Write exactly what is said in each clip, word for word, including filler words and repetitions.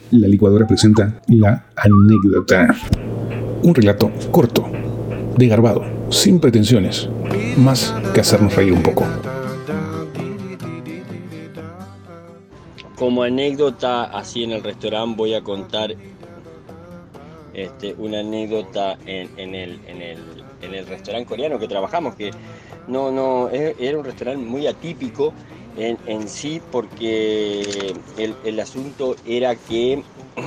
La licuadora presenta La Anécdota. Un relato corto, desgarbado, sin pretensiones, más que hacernos reír un poco. Como anécdota, así en el restaurante voy a contar este, una anécdota en, en, el, en, el, en el restaurante coreano que trabajamos, que no, no, era un restaurante muy atípico en, en sí, porque el, el asunto era que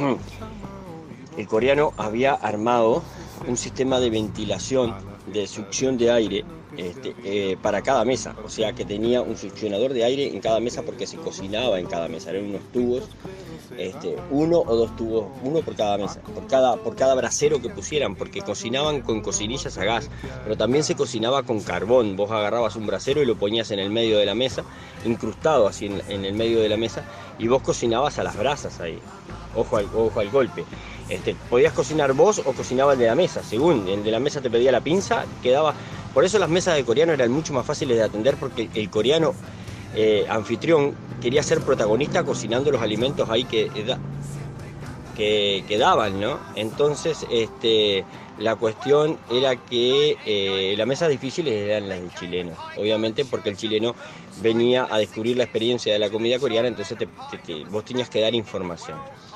el coreano había armado un sistema de ventilación, de succión de aire, Este, eh, para cada mesa, o sea que tenía un succionador de aire en cada mesa porque se cocinaba en cada mesa, eran unos tubos, este, uno o dos tubos, uno por cada mesa, por cada, por cada brasero que pusieran, porque cocinaban con cocinillas a gas, pero también se cocinaba con carbón. Vos agarrabas un brasero y lo ponías en el medio de la mesa, incrustado así en, en el medio de la mesa, y vos cocinabas a las brasas ahí, ojo al, ojo al golpe. Este, podías cocinar vos o cocinaba el de la mesa, según el de la mesa te pedía la pinza, quedaba. Por eso las mesas de coreano eran mucho más fáciles de atender, porque el coreano eh, anfitrión quería ser protagonista cocinando los alimentos ahí que, que, que daban, ¿no? Entonces este, la cuestión era que eh, las mesas difíciles eran las del chileno, obviamente porque el chileno venía a descubrir la experiencia de la comida coreana, entonces te, te, te, vos tenías que dar información.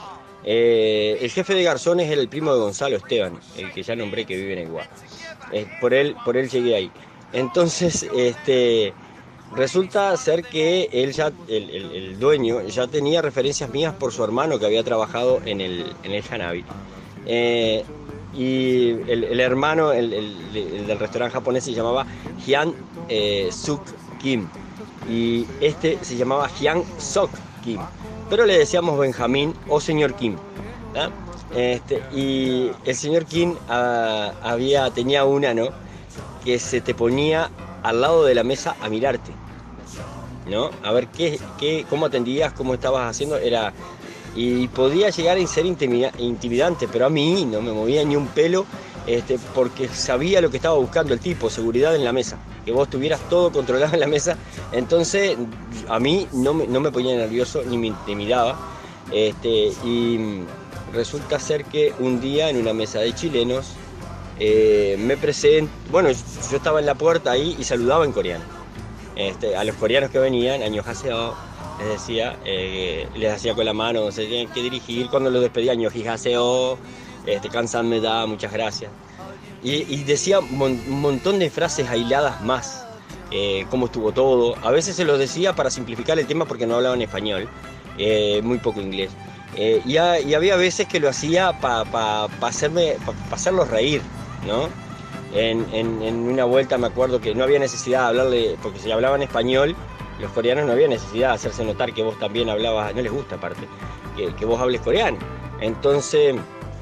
Eh, el jefe de garzón es el primo de Gonzalo Esteban, el que ya nombré, que vive en Eguá. Eh, por él, por él llegué ahí. Entonces, este, resulta ser que él ya, el, el, el dueño, ya tenía referencias mías por su hermano que había trabajado en el, en el Hanabi. Eh, y el, el hermano el, el, el del restaurante japonés se llamaba Hyun eh, Suk Kim. Y este se llamaba Hyun Sok Kim. Pero le decíamos Benjamín o señor Kim, ¿no? Este, y el señor Kim uh, había, tenía una, ¿no?, que se te ponía al lado de la mesa a mirarte, ¿no? A ver qué, qué, cómo atendías, cómo estabas haciendo, era, y podía llegar a ser intimida, intimidante, pero a mí no me movía ni un pelo, este, porque sabía lo que estaba buscando el tipo, seguridad en la mesa, que vos tuvieras todo controlado en la mesa. Entonces a mí no me, no me ponía nervioso ni me intimidaba, este, y resulta ser que un día en una mesa de chilenos eh, me presenté, bueno, yo estaba en la puerta ahí y saludaba en coreano, este, a los coreanos que venían, annyeonghaseyo, les decía, eh, les hacía con la mano, se tienen que dirigir, cuando los despedía, annyeonghaseyo, este, 감사합니다, muchas gracias. Y, y decía un mon, montón de frases aisladas más, eh, cómo estuvo todo. A veces se los decía para simplificar el tema porque no hablaban español, eh, muy poco inglés. Eh, y, a, y había veces que lo hacía para pa, pa hacerme, pa, pa hacerlos reír, ¿no? En, en, en una vuelta me acuerdo que no había necesidad de hablarle, porque si hablaban español, los coreanos no había necesidad de hacerse notar que vos también hablabas, no les gusta aparte, que, que vos hables coreano. Entonces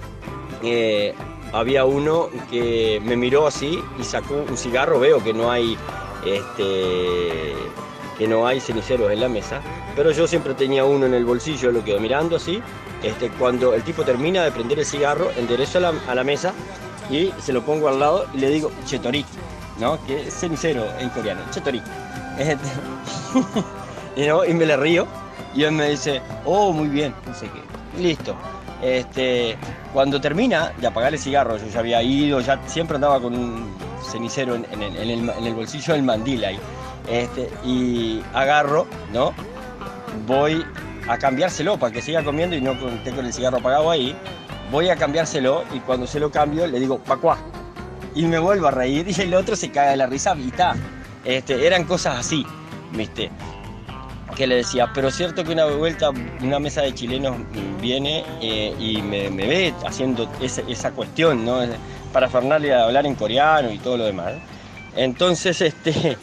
eh, había uno que me miró así y sacó un cigarro, veo que no hay este que no hay ceniceros en la mesa, pero yo siempre tenía uno en el bolsillo, lo quedo mirando así. Este, cuando el tipo termina de prender el cigarro, enderezo a la, a la mesa y se lo pongo al lado y le digo chetorik, ¿no?, que es cenicero en coreano, chetorik. Este, y, ¿no? y me le río y él me dice, oh, muy bien, no sé qué, listo. Este, cuando termina de apagar el cigarro, yo ya había ido, ya siempre andaba con un cenicero en, en, el, en, el, en el bolsillo del mandil ahí, este, y agarro, ¿no?, voy a cambiárselo para que siga comiendo y no esté con el cigarro apagado ahí, voy a cambiárselo y cuando se lo cambio le digo, pacuá, y me vuelvo a reír y el otro se caga de la risa y está. Este, eran cosas así, ¿viste?, que le decía, pero es cierto que una vuelta una mesa de chilenos viene eh, y me, me ve haciendo esa, esa cuestión, ¿no?, para Fernarle a hablar en coreano y todo lo demás. Entonces este,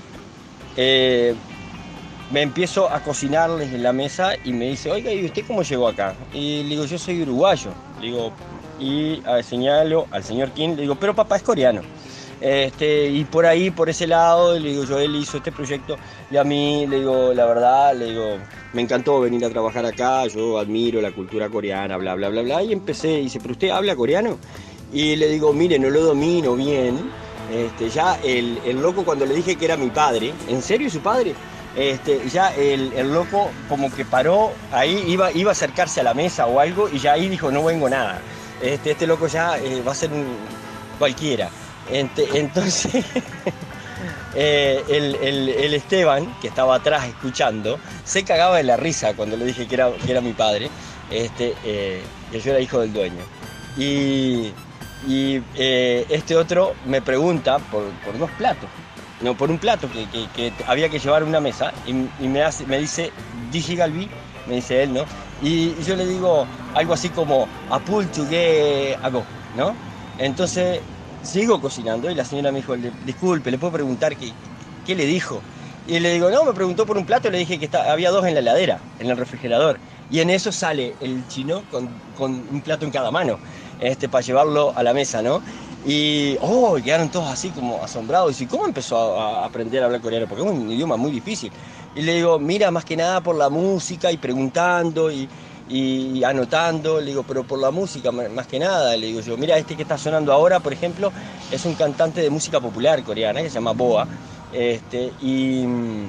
eh, me empiezo a cocinarles en la mesa y me dice, oiga, ¿y usted cómo llegó acá? Y le digo, yo soy uruguayo, le digo, y a, señalo al señor Kim, le digo, pero papá es coreano. Este, y por ahí, por ese lado, le digo, yo, él hizo este proyecto y a mí, le digo, la verdad, le digo, me encantó venir a trabajar acá, yo admiro la cultura coreana, bla, bla, bla, bla, y empecé, y dice, ¿pero usted habla coreano? Y le digo, mire, no lo domino bien, este, ya el, el loco cuando le dije que era mi padre, ¿en serio es su padre? Este, ya el, el loco como que paró, ahí iba, iba a acercarse a la mesa o algo y ya ahí dijo, no vengo nada. Este, este loco ya eh, va a ser un cualquiera. Ent- entonces, eh, el, el, el Esteban, que estaba atrás escuchando, se cagaba de la risa cuando le dije que era, que era mi padre, este, eh, que yo era hijo del dueño. Y, y eh, este otro me pregunta por, por dos platos. No, por un plato que, que, que había que llevar a una mesa y, y me, hace, me dice, dije Galvi, me dice él, ¿no? Y, y yo le digo algo así como, a pull to get a go, ¿no? Entonces sigo cocinando y la señora me dijo, disculpe, ¿le puedo preguntar qué, qué le dijo? Y le digo, no, me preguntó por un plato y le dije que está, había dos en la heladera, en el refrigerador. Y en eso sale el chino con, con un plato en cada mano, este, para llevarlo a la mesa, ¿no? Y, oh, quedaron todos así como asombrados. ¿Y cómo empezó a, a aprender a hablar coreano? Porque es un idioma muy difícil. Y le digo, mira, más que nada por la música y preguntando y, y anotando. Le digo, pero por la música más que nada. Le digo yo, mira, este que está sonando ahora, por ejemplo, es un cantante de música popular coreana que se llama Boa. Este, y,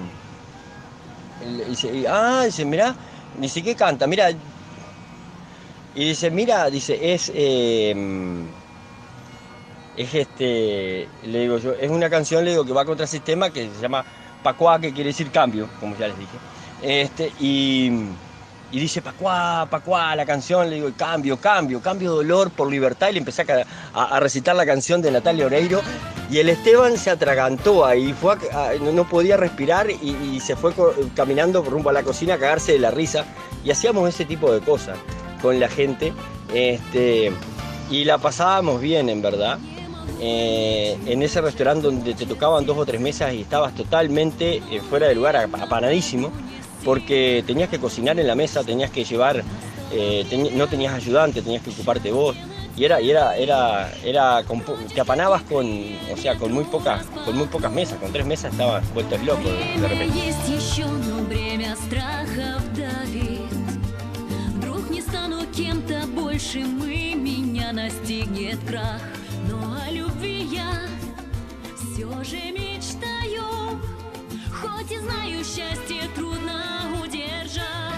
y dice, y, ah, dice, mira, dice, ¿qué canta? Mira, y dice, mira, dice, es... Eh, es este, le digo yo, es una canción, le digo, que va contra el sistema que se llama Pacuá, que quiere decir cambio, como ya les dije. Este, y, y dice Pacuá, Pacuá, la canción, le digo, cambio, cambio, cambio dolor por libertad, y le empecé a, a, a recitar la canción de Natalia Oreiro, y el Esteban se atragantó ahí, fue a, a, no podía respirar y, y se fue caminando rumbo a la cocina a cagarse de la risa, y hacíamos ese tipo de cosas con la gente, este, y la pasábamos bien, en verdad. Eh, en ese restaurante donde te tocaban dos o tres mesas y estabas totalmente eh, fuera de lugar, apanadísimo, porque tenías que cocinar en la mesa, tenías que llevar, eh, ten, no tenías ayudante, tenías que ocuparte vos, y era, y era, era, era, te apanabas con, o sea, con muy pocas, con muy pocas mesas, con tres mesas estabas vueltos locos de, de repente. Но о любви я все же мечтаю, хоть и знаю, счастье трудно удержать.